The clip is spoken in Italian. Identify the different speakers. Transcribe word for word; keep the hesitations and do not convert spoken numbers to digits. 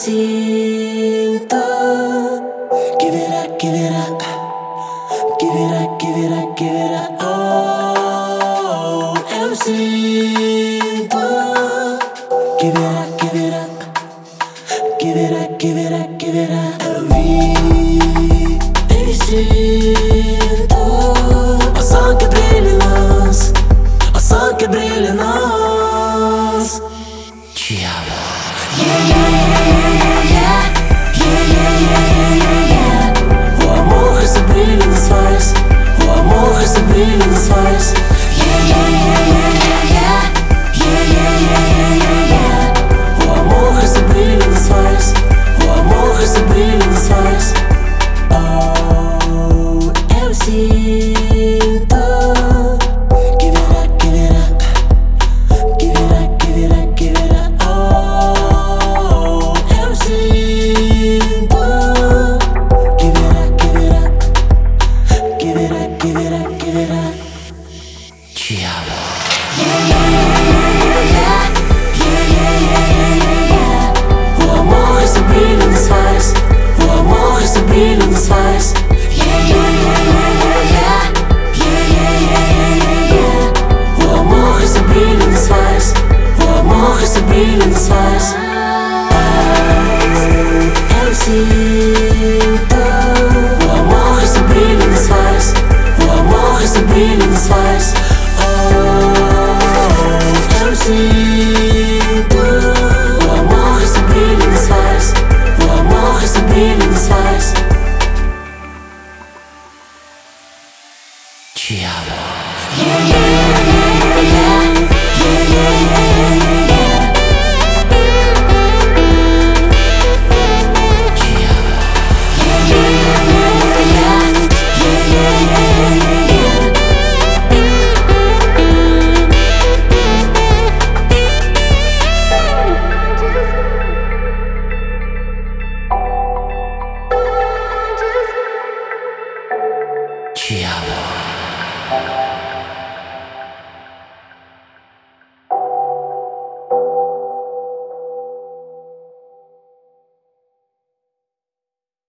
Speaker 1: sinto. Give it up, give it up. Give it up, give it up, give it up. Oh, eu sinto. Give it up, give it up. Give it up, give it up, give it up. Eu vi e sinto o sol que brilha em nós, o sol que brilha em nós. Te amo. Yeah, yeah, yeah, yeah, yeah, yeah, yeah, yeah, yeah, yeah. O amor que se brilha nos faz, o amor que se brilha nos faz. Yeah, yeah, yeah, yeah, yeah, yeah, yeah, yeah, yeah, yeah. O amor que se brilha nos faz, o amor que se brilha nos faz. Oh, eu sinto. Give it up, give it up. Give it up, give it up, give it up. Oh, eu sinto. Give it up, give it up. Give it up, give it up, give it up. Te amo. Yeah, yeah, yeah, yeah, yeah, yeah, yeah, yeah, yeah. O amor que se brilha nos faz, o amor que se brilha nos faz. Yeah, yeah, yeah, yeah, yeah, yeah, yeah, yeah, yeah, yeah. O amor que se brilha nos faz, o amor que se brilha nos faz. Eu sinto o amor que se brilha nos faz, o amor que se brilha nos faz. Oh, eu sinto.